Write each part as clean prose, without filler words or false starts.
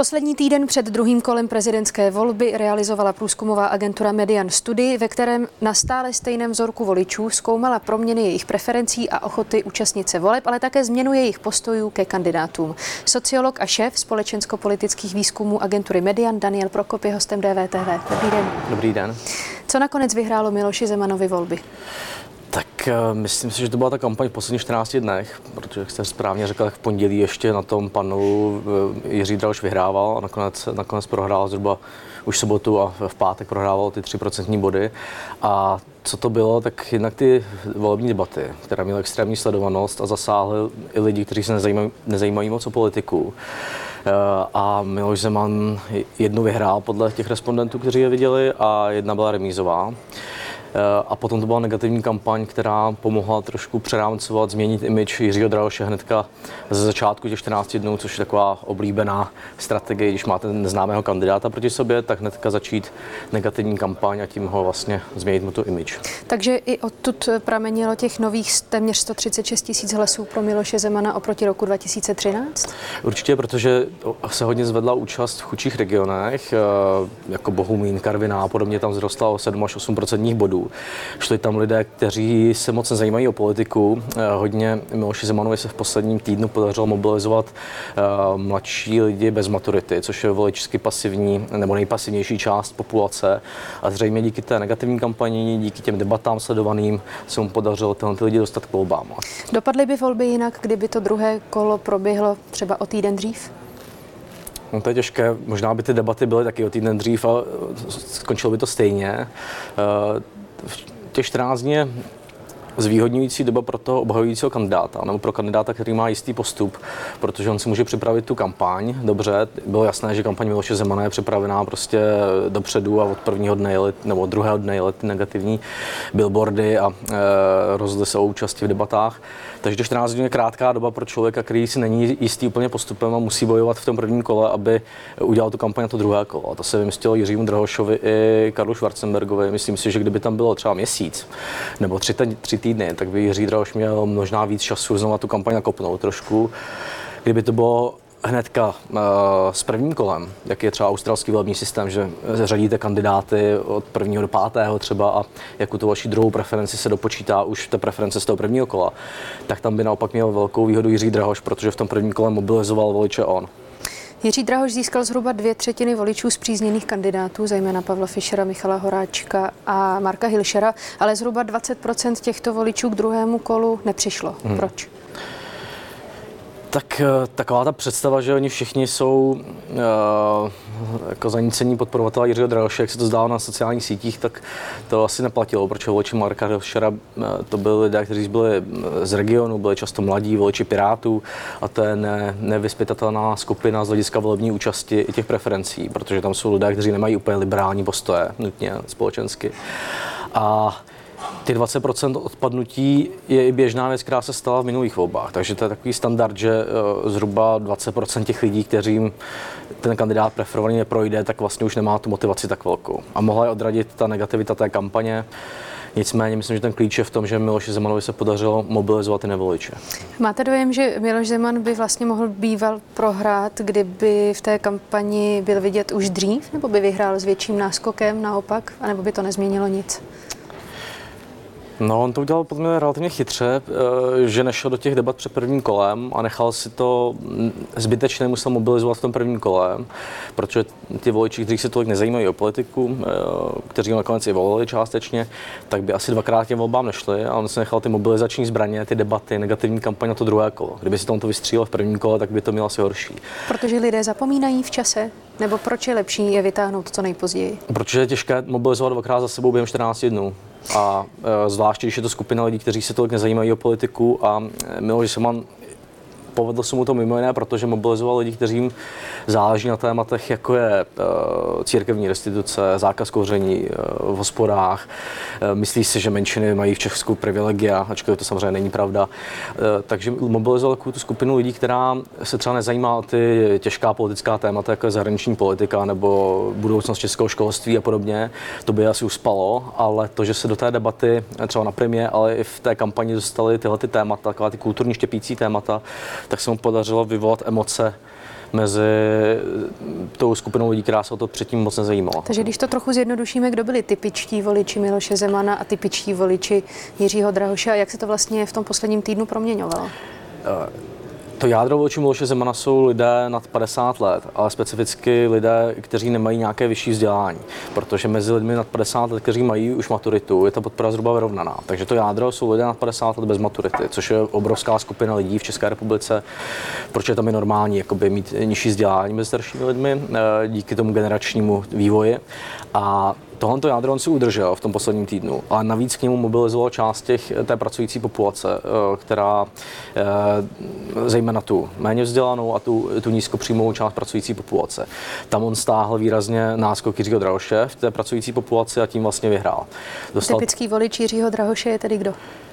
Poslední týden před druhým kolem prezidentské volby realizovala průzkumová agentura Median studii, ve kterém na stále stejném vzorku voličů zkoumala proměny jejich preferencí a ochoty účastnit se voleb, ale také změnu jejich postojů ke kandidátům. Sociolog a šéf společensko-politických výzkumů agentury Median Daniel Prokop je hostem DVTV. Dobrý den. Dobrý den. Co nakonec vyhrálo Miloši Zemanovi volby? Tak myslím si, že to byla ta kampaň v posledních 14 dnech, protože, jak jste správně řekl, tak v pondělí ještě na tom panelu Jiří Drahoš vyhrával a nakonec prohrál zhruba už v sobotu a v pátek prohrával ty 3% body. A co to bylo, tak jednak ty volební debaty, které měly extrémní sledovanost a zasáhly i lidi, kteří se nezajímají moc o politiku. A Miloš Zeman jednu vyhrál podle těch respondentů, kteří je viděli, a jedna byla remízová. A potom to byla negativní kampaň, která pomohla trošku přerámcovat, změnit image Jiřího Drahoše hnedka ze začátku těch 14 dnů, což je taková oblíbená strategie, když máte neznámého kandidáta proti sobě, tak hnedka začít negativní kampaň a tím ho vlastně změnit mu tu image. Takže i odtud pramenilo těch nových téměř 136 000 hlasů pro Miloše Zemana oproti roku 2013? Určitě, protože se hodně zvedla účast v chudších regionech, jako Bohumín, Karviná a podobně, tam vzrostla o 7 až 8% bodů. Šli tam lidé, kteří se moc nezajímají o politiku. Hodně Miloši Zemanovi se v posledním týdnu podařilo mobilizovat mladší lidi bez maturity, což je voličsky pasivní nebo nejpasivnější část populace. A zřejmě díky té negativní kampani, díky těm debatám sledovaným se mu podařilo tyhle lidi dostat k volbám. Dopadly by volby jinak, kdyby to druhé kolo proběhlo třeba o týden dřív? No to je těžké. Možná by ty debaty byly taky o týden dřív a skončilo by to stejně. Těch 14 dní je zvýhodňující doba pro toho obhajujícího kandidáta, nebo pro kandidáta, který má jistý postup, protože on si může připravit tu kampaň. Dobře, bylo jasné, že kampaň Miloše Zemana je připravená prostě dopředu a od prvního dne nebo od druhého dne jeli ty negativní billboardy a rozhodli se o účasti v debatách. Takže 14 dní je krátká doba pro člověka, který si není jistý úplně postupem a musí bojovat v tom prvním kole, aby udělal tu kampaň na to druhé kolo. A to se vymstilo Jiřímu Drahošovi i Karlu Schwarzenbergovi. Myslím si, že kdyby tam bylo třeba měsíc nebo 3 týdny, tak by Jiří Drahoš měl možná víc času znovu tu kampaň nakopnout trošku. Kdyby to bylo hnedka s prvním kolem, jak je třeba australský volební systém, že řadíte kandidáty od 1. do 5. třeba a jakou tu vaši druhou preferenci se dopočítá už ta preference z toho prvního kola, tak tam by naopak měl velkou výhodu Jiří Drahoš, protože v tom prvním kole mobilizoval voliče on. Jiří Drahoš získal zhruba 2/3 voličů spřízněných kandidátů, zejména Pavla Fischera, Michala Horáčka a Marka Hilšera, ale zhruba 20% těchto voličů k druhému kolu nepřišlo. Proč? Tak taková ta představa, že oni všichni jsou jako zanícení podporovatelé Jiřího Drahoše, jak se to zdálo na sociálních sítích, tak to asi neplatilo, protože voliči Marka Hilšera to byli lidé, kteří byli z regionu, byli často mladí, voliči Pirátů a to je nevyzpytatelná skupina z hlediska volební účasti i těch preferencí, protože tam jsou lidé, kteří nemají úplně liberální postoje nutně společensky. A ty 20% odpadnutí je i běžná věc, která se stala v minulých volbách. Takže to je takový standard, že zhruba 20% těch lidí, kterým ten kandidát preferovaný neprojde, tak vlastně už nemá tu motivaci tak velkou. A mohla je odradit ta negativita té kampaně. Nicméně myslím, že ten klíč je v tom, že Miloši Zemanovi se podařilo mobilizovat i nevoliče. Máte dojem, že Miloš Zeman by vlastně mohl býval prohrát, kdyby v té kampani byl vidět už dřív, nebo by vyhrál s větším náskokem naopak, anebo by to nezměnilo nic? No, on to udělal podle mě relativně chytře, že nešel do těch debat před prvním kolem a nechal si to zbytečně, musel mobilizovat v tom prvním kole, protože ty voliči, kteří se tolik nezajímají o politiku, kteří ho nakonec i volili částečně, tak by asi dvakrát těm volbám nešli a on si nechal ty mobilizační zbraně, ty debaty, negativní kampaň na to druhé kolo. Kdyby si to vystřílel v prvním kole, tak by to mělo asi horší. Protože lidé zapomínají v čase? Nebo proč je lepší je vytáhnout co nejpozději? Protože je těžké mobilizovat dvakrát za sebou během 14 dnů. A zvláště, když je to skupina lidí, kteří se tolik nezajímají o politiku a Miloš Zeman povedlo se mu to mimo jiné, protože mobilizoval lidi, kteřím záleží na tématech, jako je církevní restituce, zákaz kouření v hospodách. Myslí si, že menšiny mají v Česku privilegia, ačkoliv to samozřejmě není pravda. Takže mobilizoval tu skupinu lidí, která se třeba nezajímá o ty těžká politická témata, jako je zahraniční politika nebo budoucnost českého školství a podobně. To by asi uspalo, ale to, že se do té debaty třeba na primě, ale i v té kampani dostaly tyhle ty témata, taková ty kulturní štěpící témata, tak se mu podařilo vyvolat emoce mezi tou skupinou lidí, která se o to předtím moc nezajímala. Takže když to trochu zjednodušíme, kdo byli typičtí voliči Miloše Zemana a typičtí voliči Jiřího Drahoše a jak se to vlastně v tom posledním týdnu proměňovalo? To jádro voličů Miloše Zemana jsou lidé nad 50 let, ale specificky lidé, kteří nemají nějaké vyšší vzdělání, protože mezi lidmi nad 50 let, kteří mají už maturitu, je ta podpora zhruba vyrovnaná. Takže to jádro jsou lidé nad 50 let bez maturity, což je obrovská skupina lidí v České republice, proč je tam normální mít nižší vzdělání mezi staršími lidmi díky tomu generačnímu vývoji. A tohle jádro on si udržel v tom posledním týdnu, ale navíc k němu mobilizoval část té pracující populace, která zejména tu méně vzdělanou a tu nízkopříjmovou část pracující populace. Tam on stáhl výrazně náskok Jiřího Drahoše v té pracující populaci a tím vlastně vyhrál. Typický volič Jiřího Drahoše je tedy kdo?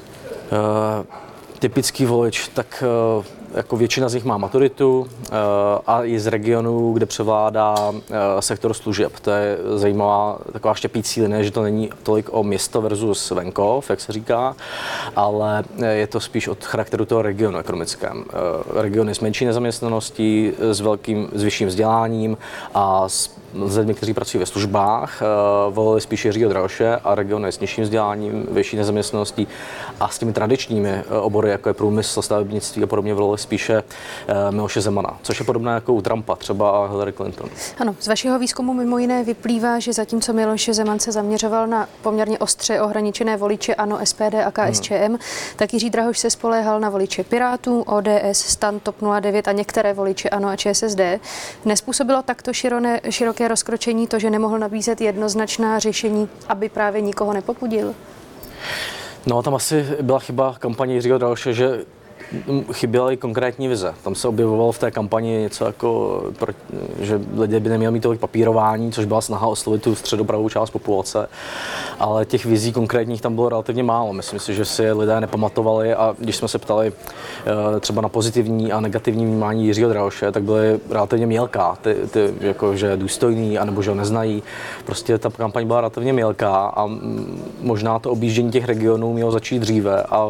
Typický volič, tak jako většina z nich má maturitu a je z regionu, kde převládá sektor služeb. To je zajímavá taková štěpící linie, že to není tolik o město versus venkov, jak se říká, ale je to spíš od charakteru toho regionu ekonomickém. Regiony s menší nezaměstnaností, s vyšším vzděláním a s lidmi, kteří pracují ve službách, volili spíš Jiřího Drahoše a regiony s nižším vzděláním, vyšší nezaměstnaností a s těmi tradičními obory, jako je průmysl, stavebnictví a podobně, volili spíše Miloše Zemana, což je podobné jako u Trumpa třeba a Hillary Clinton. Ano, z vašeho výzkumu mimo jiné vyplývá, že zatímco Miloš Zeman se zaměřoval na poměrně ostře ohraničené voliče ANO, SPD a KSČM, tak Jiří Drahoš se spoléhal na voliče Pirátů, ODS, STAN, TOP 09 a některé voliče ANO a ČSSD. Nespůsobilo takto široké rozkročení to, že nemohl nabízet jednoznačná řešení, aby právě nikoho nepopudil? No, tam asi byla chyba kampaně Jiřího Drahoše, že chyběla i konkrétní vize. Tam se objevovalo v té kampani něco jako, že lidé by neměli mít tolik papírování, což byla snaha oslovit tu středopravou část populace, ale těch vizí konkrétních tam bylo relativně málo. Myslím si, že si lidé nepamatovali a když jsme se ptali třeba na pozitivní a negativní vnímání Jiřího Drahoše, tak byly relativně mělká, ty jako, že důstojný, anebo že ho neznají. Prostě ta kampaň byla relativně mělká a možná to objíždění těch regionů mělo začít dříve a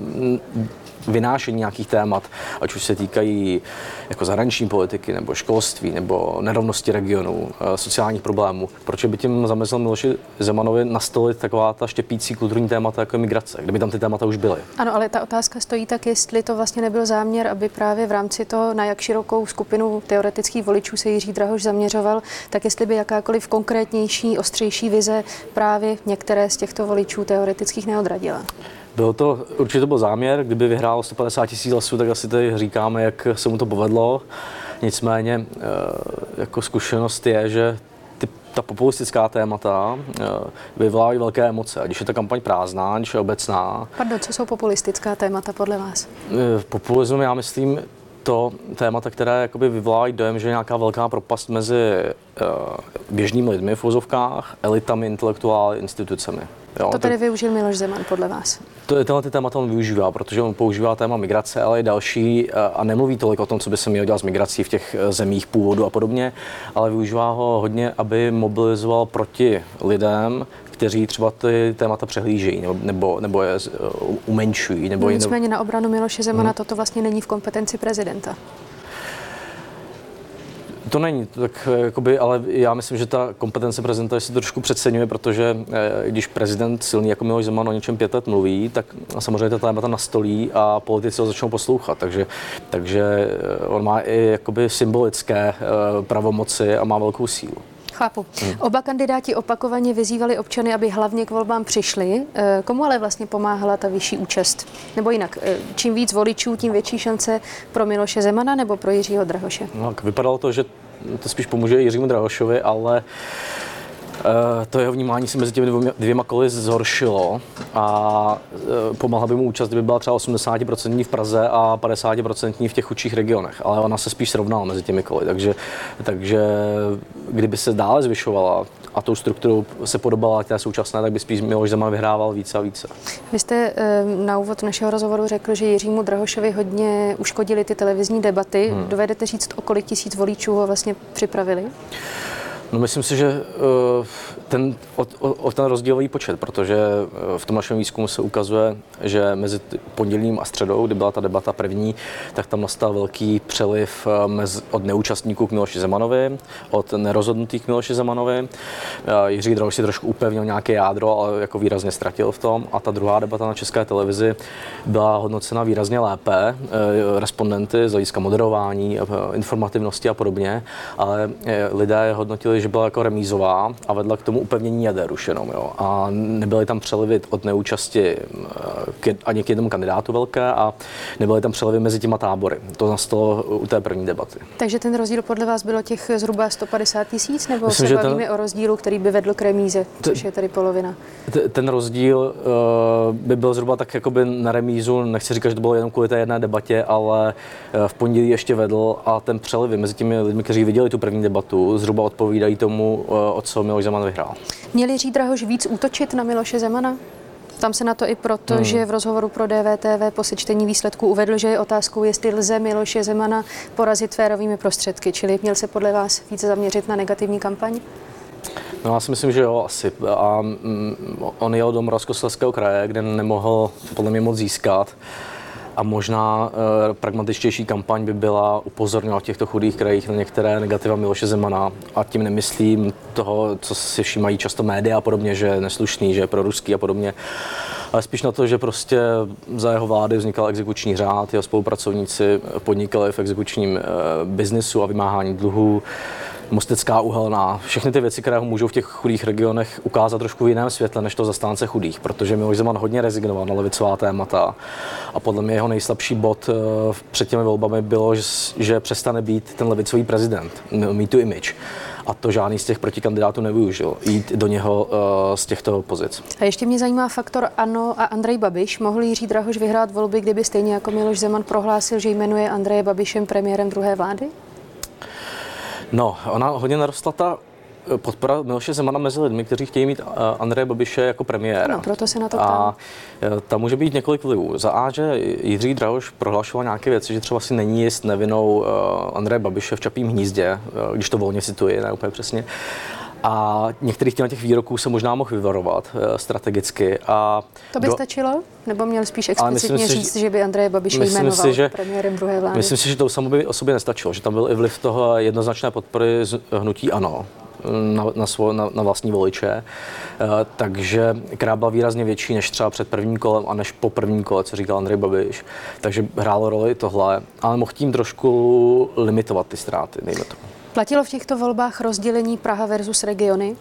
vynášení nějakých témat, ať už se týkají jako zahraniční politiky, nebo školství, nebo nerovnosti regionů, sociálních problémů. Proč by tím zamezil Miloši Zemanovi nastolit taková ta štěpící kulturní témata jako migrace, kdyby tam ty témata už byly? Ano, ale ta otázka stojí tak, jestli to vlastně nebyl záměr, aby právě v rámci toho, na jak širokou skupinu teoretických voličů se Jiří Drahoš zaměřoval, tak jestli by jakákoliv konkrétnější, ostřejší vize právě některé z těchto voličů teoretických neodradila. Určitě byl záměr, kdyby vyhrál 150 000 hlasů, tak asi tady říkáme, jak se mu to povedlo. Nicméně jako zkušenost je, že ta populistická témata vyvolávají velké emoce. Když je ta kampaň prázdná, když je obecná. Pardon, co jsou populistická témata podle vás? Populism, já myslím, to témata, které jakoby vyvolávají dojem, že je nějaká velká propast mezi běžnými lidmi v uvozovkách, elitami, intelektuály, institucemi. Jo, to tedy využil Miloš Zeman podle vás? Tyhle témata on využívá, protože on používá téma migrace, ale i další a nemluví tolik o tom, co by se mělo dělat s migrací v těch zemích původu a podobně, ale využívá ho hodně, aby mobilizoval proti lidem, kteří třeba ty témata přehlížejí nebo je umenšují. Nicméně na obranu Miloše Zemana toto vlastně není v kompetenci prezidenta. To není, tak jakoby, ale já myslím, že ta kompetence prezidenta se trošku přeceňuje, protože když prezident silný jako Miloš Zeman o něčem 5 let mluví, tak samozřejmě ta témata nastolí a politici ho začnou poslouchat. Takže on má i jakoby symbolické pravomoci a má velkou sílu. Chápu. Oba kandidáti opakovaně vyzývali občany, aby hlavně k volbám přišli. Komu ale vlastně pomáhala ta vyšší účast? Nebo jinak, čím víc voličů, tím větší šance pro Miloše Zemana nebo pro Jiřího Drahoše? No, vypadalo to, že to spíš pomůže Jiřímu Drahošovi, ale to jeho vnímání se mezi těmi dvěma koly zhoršilo a pomáhla by mu účast, kdyby byla třeba 80% v Praze a 50% v těch chudších regionech, ale ona se spíš srovnala mezi těmi koly, takže kdyby se dále zvyšovala a tou strukturou se podobala té současné, tak by spíš Miloš Zeman vyhrával více a více. Vy jste na úvod našeho rozhovoru řekl, že Jiřímu Drahošovi hodně uškodily ty televizní debaty. Dovedete říct, o kolik tisíc voličů ho vlastně připravili? No, myslím si, že ten rozdílový počet, protože v tom našem výzkumu se ukazuje, že mezi pondělím a středou, kdy byla ta debata první, tak tam nastal velký přeliv od neúčastníků k Miloši Zemanovi, od nerozhodnutých k Miloši Zemanovi. Jiří Drahoš si trošku upevnil nějaké jádro, ale jako výrazně ztratil v tom. A ta druhá debata na České televizi byla hodnocena výrazně lépe, respondenty z hlediska moderování, informativnosti a podobně, ale lidé hodnotili, že byla jako remízová a vedla k tomu upevnění jader už jenom. Jo. A nebyly tam přelivy od neúčasti ani k jednomu kandidátu velké a nebyly tam přelivy mezi těma tábory. To nastalo u té první debaty. Takže ten rozdíl podle vás bylo těch zhruba 150 000, nebo myslím, se bavíme o rozdílu, který by vedl k remíze, což je tady polovina? Ten rozdíl by byl zhruba tak jakoby na remízu, nechci říkat, že to bylo jenom kvůli té jedné debatě, ale v pondělí ještě vedl a ten přelivy mezi těmi lidmi, kteří viděli tu první debatu, zhruba odpovídají tomu, o co Miloš Zeman vyhrál. Měl Jiří Drahoš víc útočit na Miloše Zemana? Tam se na to i proto, že v rozhovoru pro DVTV po sečtení výsledků uvedl, že je otázkou, jestli lze Miloše Zemana porazit férovými prostředky. Čili měl se podle vás více zaměřit na negativní kampaň? No, já si myslím, že jo, asi. A on jel do Moravskoslezského kraje, kde nemohl podle mě moc získat. A možná pragmatičtější kampaň by byla upozorňovat v těchto chudých krajích na některé negativa Miloše Zemana. A tím nemyslím toho, co si všímají často média a podobně, že je neslušný, že je proruský a podobně. Ale spíš na to, že prostě za jeho vlády vznikal exekuční řád, jeho spolupracovníci podnikali v exekučním biznesu a vymáhání dluhů. Mostecká uhelná, všechny ty věci, které ho můžou v těch chudých regionech ukázat trošku v jiném světle než to zastánce chudých, protože Miloš Zeman hodně rezignoval na levicová témata a podle mě jeho nejslabší bod před těmi volbami bylo, že přestane být ten levicový prezident, mít tu image. A to žádný z těch protikandidátů nevyužil, jít do něho z těchto pozic. A ještě mě zajímá faktor ANO a Andrej Babiš. Mohl Jiří Drahoš vyhrát volby, kdyby stejně jako Miloš Zeman prohlásil, že jmenuje Andreje Babišem premiérem druhé vlády? No, ona hodně narostla ta podpora Miloše Zemana mezi lidmi, kteří chtějí mít Andreje Babiše jako premiéra. No, proto se na to ptám. A tam může být několik vlivů. Za A, že Jiří Drahoš prohlašoval nějaké věci, že třeba si není jist nevinou Andreje Babiše v Čapím hnízdě, když to volně cituji, ne úplně přesně. A některých těch výroků se možná mohl vyvarovat strategicky. A to by stačilo? Nebo měl spíš explicitně říct, že by Andreje Babiše jmenoval premiérem druhé vlády? Myslím si, že to samo by o sobě nestačilo, že tam byl i vliv toho jednoznačné podpory z hnutí ANO na vlastní voliče, takže která byla výrazně větší než třeba před prvním kolem a než po prvním kole, co říkal Andrej Babiš. Takže hrálo roli tohle, ale mohl tím trošku limitovat ty ztráty, dejme to. Platilo v těchto volbách rozdělení Praha versus regiony?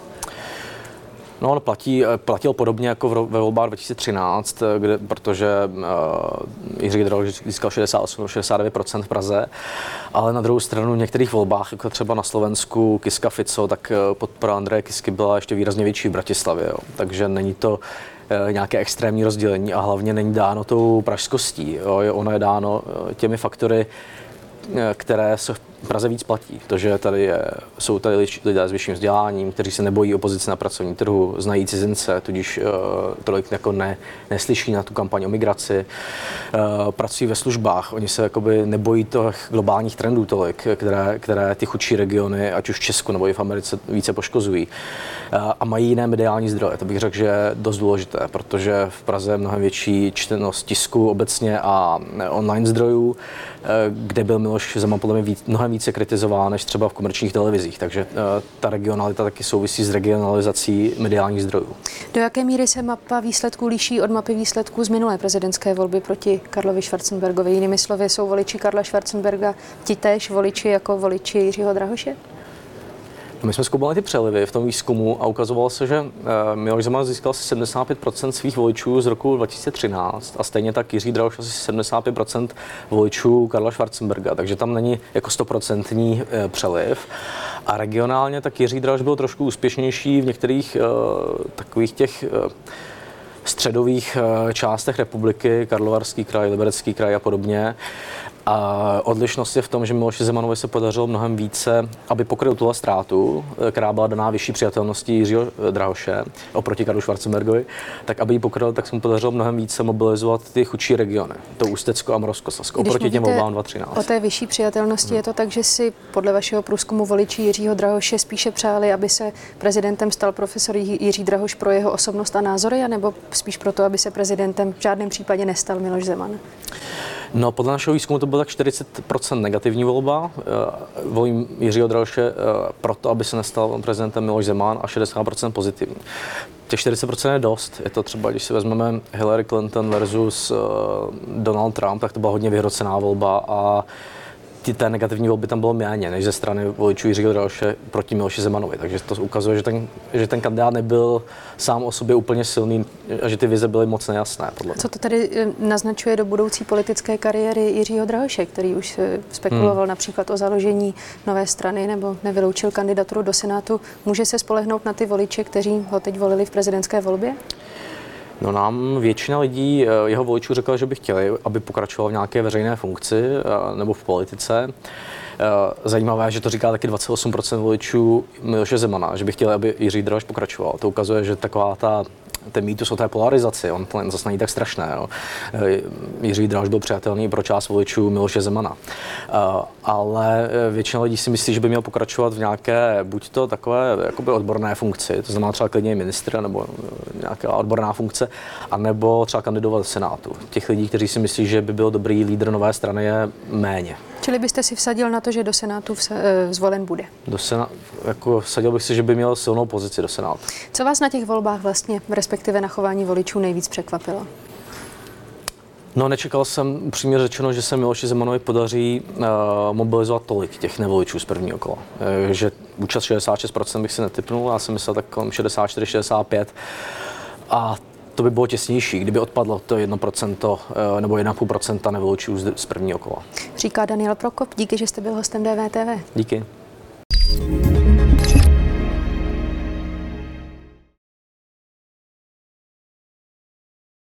No, on platil podobně jako ve volbách 2013, protože Jiří Drahoš získal 68-69% v Praze, ale na druhou stranu v některých volbách, jako třeba na Slovensku Kiska Fico, tak podpora Andreje Kisky byla ještě výrazně větší v Bratislavě, jo. Takže není to nějaké extrémní rozdělení a hlavně není dáno tou pražskostí. Jo. Ono je dáno těmi faktory, které se v Praze víc platí. To, že jsou tady lidé s vyšším vzděláním, kteří se nebojí opozice na pracovním trhu, znají cizince, tudíž tolik jako neslyší na tu kampaň o migraci, pracují ve službách. Oni se jakoby nebojí těch globálních trendů tolik, které ty chudší regiony, ať už v Česku nebo i v Americe, více poškozují. A mají jiné mediální zdroje. To bych řekl, že je dost důležité, protože v Praze je mnohem větší čtenost tisku obecně a online zdrojů, kde byl Miloš Zeman podle mě mnohem více kritizován než třeba v komerčních televizích, takže ta regionalita taky souvisí s regionalizací mediálních zdrojů. Do jaké míry se mapa výsledků liší od mapy výsledků z minulé prezidentské volby proti Karlovi Schwarzenbergovi? Jinými slovy, jsou voliči Karla Schwarzenberga ti též voliči jako voliči Jiřího Drahoše? My jsme zkoumali ty přelivy v tom výzkumu a ukazovalo se, že Miloš Zeman získal asi 75% svých voličů z roku 2013 a stejně tak Jiří Drahoš asi 75% voličů Karla Schwarzenberga, takže tam není jako 100% přeliv. A regionálně tak Jiří Drahoš byl trošku úspěšnější v některých takových těch středových částech republiky, Karlovarský kraj, Liberecký kraj a podobně. A odlišnost je v tom, že Miloši Zemanovi se podařilo mnohem více, aby pokryl tuhle ztrátu, která byla daná vyšší přijatelností Jiřího Drahoše oproti Karlu Schwarzenbergovi, tak aby ji pokryl, tak se mu podařilo mnohem více mobilizovat ty chudší regiony, to Ústecko a Moravskoslezsko, oproti těm volbám 2013. O té vyšší přijatelnosti je to tak, že si podle vašeho průzkumu voliči Jiřího Drahoše spíše přáli, aby se prezidentem stal profesor Jiří Drahoš pro jeho osobnost a názory, anebo spíš proto, aby se prezidentem v žádném případě nestal Miloš Zeman? No, podle našeho výzkumu to bylo tak 40% negativní volba. Volím Jiřího Drahoše proto, aby se nestal prezidentem Miloš Zeman, a 60% pozitivní. Těch 40% je dost. Je to třeba, když si vezmeme Hillary Clinton versus Donald Trump, tak to byla hodně vyhrocená volba a té negativní volby tam bylo méně než ze strany voličů Jiřího Drahoše proti Miloši Zemanovi. Takže to ukazuje, že ten kandidát nebyl sám o sobě úplně silný a že ty vize byly moc nejasné. Podle mě. Co to tedy naznačuje do budoucí politické kariéry Jiřího Drahoše, který už spekuloval například o založení nové strany nebo nevyloučil kandidaturu do Senátu? Může se spolehnout na ty voliče, kteří ho teď volili v prezidentské volbě? No, nám většina lidí, jeho voličů, řekla, že by chtěli, aby pokračoval v nějaké veřejné funkci nebo v politice. Zajímavé, že to říká taky 28% voličů Miloše Zemana, že by chtěli, aby Jiří Drahoš pokračoval. To ukazuje, že taková ten mýtus o té polarizaci, on to zase není tak strašné. Jo. Jiří Drahoš byl přijatelný pro část voličů Miloše Zemana. Ale většina lidí si myslí, že by měl pokračovat v nějaké, buď to takové jakoby odborné funkci, to znamená třeba klidně ministr nebo nějaká odborná funkce, anebo třeba kandidovat do Senátu. Těch lidí, kteří si myslí, že by byl dobrý lídr nové strany, je méně. Čili byste si vsadil na to, že do Senátu zvolen bude? Vsadil bych si, že by měl silnou pozici do Senátu. Co vás na těch volbách vlastně, respektive na chování voličů, nejvíc překvapilo? No, nečekal jsem, upřímně řečeno, že se Miloši Zemanovi podaří mobilizovat tolik těch nevoličů z prvního kola. Že účast 66% bych si netipnul, já jsem myslel tak kolem 64-65%. A to by bylo těsnější, kdyby odpadlo to 1% nebo 1,5% nevoličů z prvního kola. Říká Daniel Prokop, díky, že jste byl hostem DVTV. Díky.